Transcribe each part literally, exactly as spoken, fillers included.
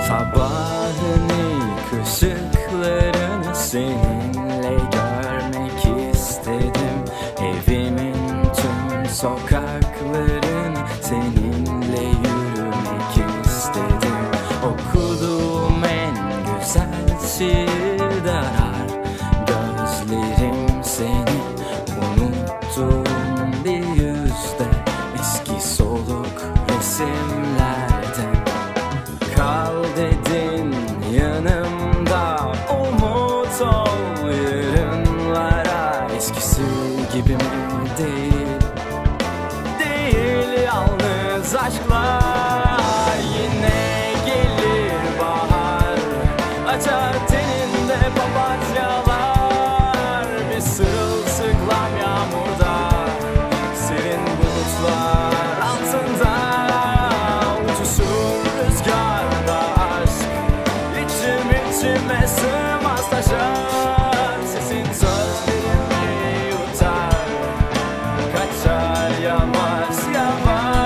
Sabahın ilk ışıklarını seninle görmek istedim. Evimin tüm sokaklarını seninle yürümek istedim. Okuduğum en güzel şiir arar gözlerim seni. Unuttuğum bir yüzde eski soluk resimlerden. Kal dedin yanımda, umut ol yarınlara. Eskisi gibi mi değil, değil yalnız aşklar. Yine gelir bahar, açar teninde papatyalar. Bir sırılsıklam yağmurda, serin bulutlar altında. Uçuşur rüzgarda aşk, içim içime sığmaz taşar. Sesin sözlerimi yutar, kaçar yavaş yavaş.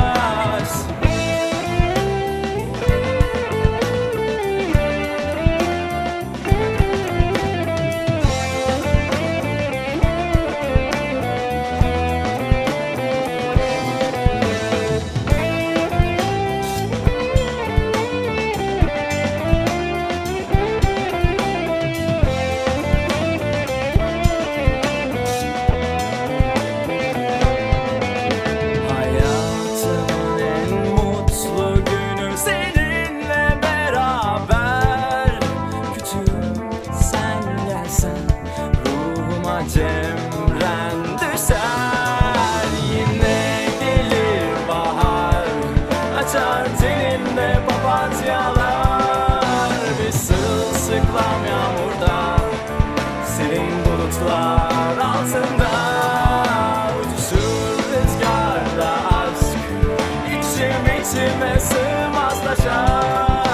Hayatımın en mutlu günü seninle beraber. Küçüğüm sen gelsen, ruhuma cemren düşer. Yine gelir bahar, açar teninde papatyalar. Bir sırılsıklam yağmurda, serin bulutlar altında. Uçuşur rüzgarda aşk, içim içime sığmaz taşar.